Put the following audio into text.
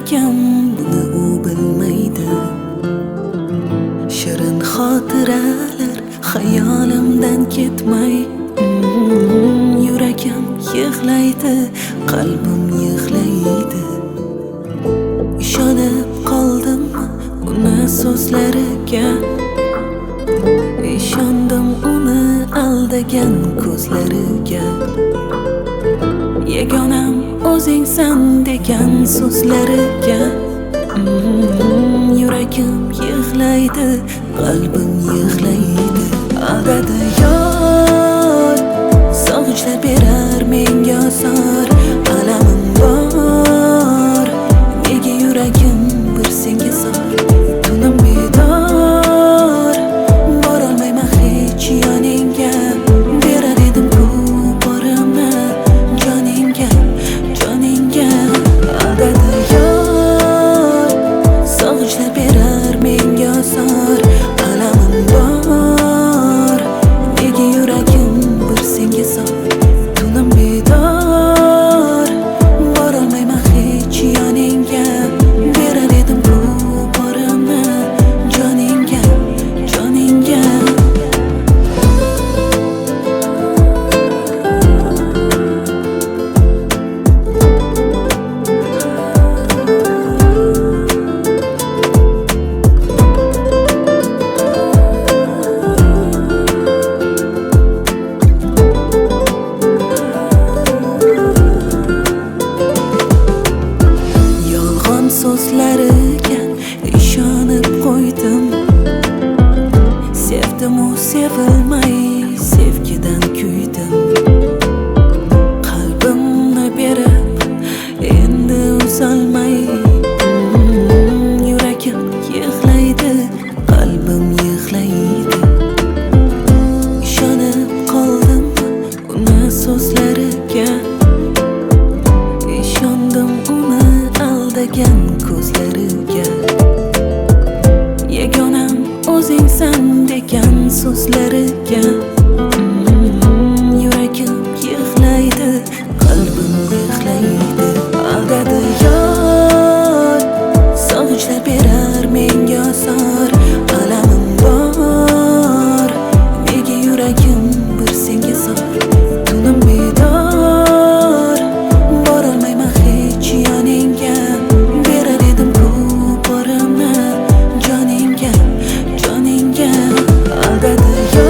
ekan, buni u bilmaydi. Shirin xotiralar xayolimdan ketmay, yuragim yig'laydi, qalbim yig'laydi. Ishonib qoldimmi uni so'zlariga, ishondim uni aldagan ko'zlariga. Yagonam o'zingsan degan so'zlariga, yuragim yig'laydi, qalbim yig'laydi. Aldadi yor, sog'inchlar berar menga zor, alamim bor, nega yuragim bir senga zor. Tunim bedor, borolmayman hech yoningga, berar edim ko'p borimni joningga, joningga. Aldadi yor, sog'inchlar berar menga zor, alamim bor, nega yuragim bir senga zor. Tunim bedor, borolmayman hech yoningga, berar edim ko'p borimni joningga, joningga. Yolg'on so'zlariga ishonib qo'ydim, sevdim-u sevilmay sevgidan kuydim. Qalbimni berib endi uzolmay, yuragim yig'laydi, qalbim yig'laydi. Ishonib qoldim uni so'zlariga, ishondim uni aldagan ko'zlariga. Yagonam o'zingsan degan so'zlariga, yuragim yig'laydi, qalbim yig'laydi. Aldadi yor, sog'inchlar berar menga zor, alamim bor, nega yuragim bir senga zor. Tunim bedor, borolmayman hech yoningga, berar edim ko'p borimni joningga, joningga. Aldadi yor,